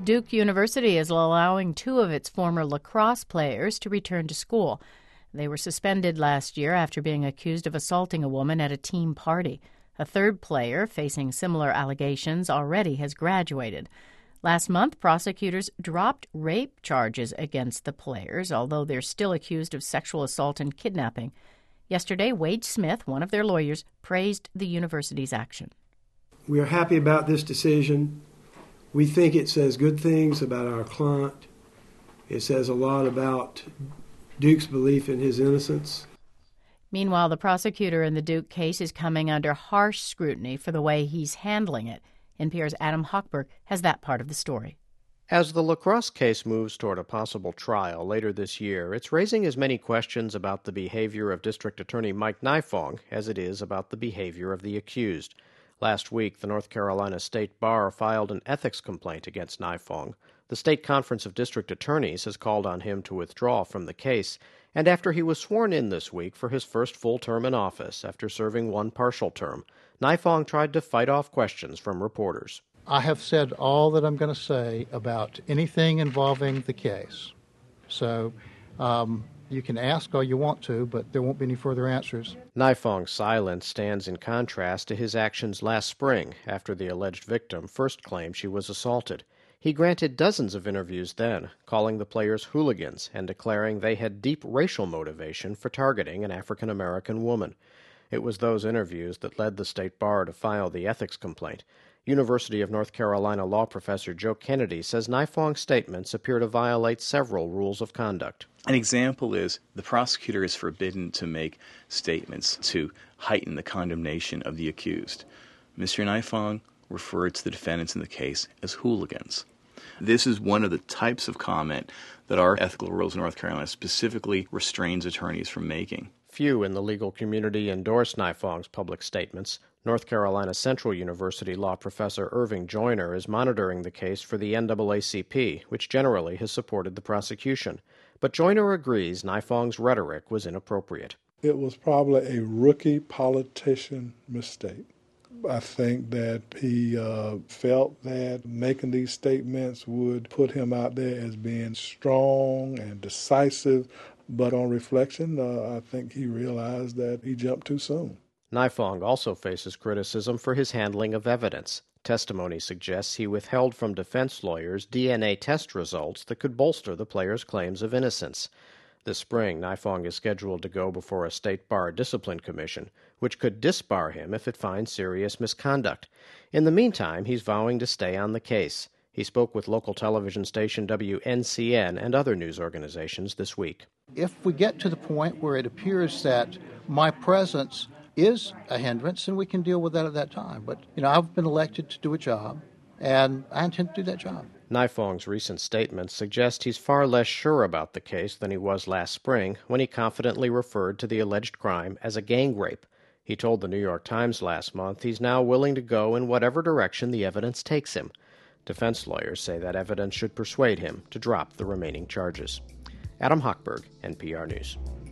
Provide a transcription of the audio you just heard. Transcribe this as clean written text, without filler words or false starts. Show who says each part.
Speaker 1: Duke University is allowing two of its former lacrosse players to return to school. They were suspended last year after being accused of assaulting a woman at a team party. A third player, facing similar allegations, already has graduated. Last month, prosecutors dropped rape charges against the players, although they're still accused of sexual assault and kidnapping. Yesterday, Wade Smith, one of their lawyers, praised the university's action.
Speaker 2: We are happy about this decision. We think it says good things about our client. It says a lot about Duke's belief in his innocence.
Speaker 1: Meanwhile, the prosecutor in the Duke case is coming under harsh scrutiny for the way he's handling it. NPR's Adam Hochberg has that part of the story.
Speaker 3: As the lacrosse case moves toward a possible trial later this year, it's raising as many questions about the behavior of District Attorney Mike Nifong as it is about the behavior of the accused. Last week, the North Carolina State Bar filed an ethics complaint against Nifong. The State Conference of District Attorneys has called on him to withdraw from the case, and after he was sworn in this week for his first full term in office after serving one partial term, Nifong tried to fight off questions from reporters.
Speaker 4: I have said all that I'm going to say about anything involving the case. So you can ask all you want to, but there won't be any further answers.
Speaker 3: Nifong's silence stands in contrast to his actions last spring after the alleged victim first claimed she was assaulted. He granted dozens of interviews then, calling the players hooligans and declaring they had deep racial motivation for targeting an African-American woman. It was those interviews that led the State Bar to file the ethics complaint. University of North Carolina law professor Joe Kennedy says Nifong's statements appear to violate several rules of conduct.
Speaker 5: An example is the prosecutor is forbidden to make statements to heighten the condemnation of the accused. Mr. Nifong referred to the defendants in the case as hooligans. This is one of the types of comment that our ethical rules in North Carolina specifically restrains attorneys from making.
Speaker 3: Few in the legal community endorse Nifong's public statements. North Carolina Central University law professor Irving Joyner is monitoring the case for the NAACP, which generally has supported the prosecution. But Joyner agrees Nifong's rhetoric was inappropriate.
Speaker 6: It was probably a rookie politician mistake. I think that he felt that making these statements would put him out there as being strong and decisive, but on reflection, I think he realized that he jumped too soon.
Speaker 3: Nifong also faces criticism for his handling of evidence. Testimony suggests he withheld from defense lawyers DNA test results that could bolster the player's claims of innocence. This spring, Nifong is scheduled to go before a State Bar Discipline Commission, which could disbar him if it finds serious misconduct. In the meantime, he's vowing to stay on the case. He spoke with local television station WNCN and other news organizations this week.
Speaker 4: If we get to the point where it appears that my presence is a hindrance, then we can deal with that at that time. But, I've been elected to do a job, and I intend to do that job.
Speaker 3: Nifong's recent statements suggest he's far less sure about the case than he was last spring when he confidently referred to the alleged crime as a gang rape. He told the New York Times last month he's now willing to go in whatever direction the evidence takes him. Defense lawyers say that evidence should persuade him to drop the remaining charges. Adam Hochberg, NPR News.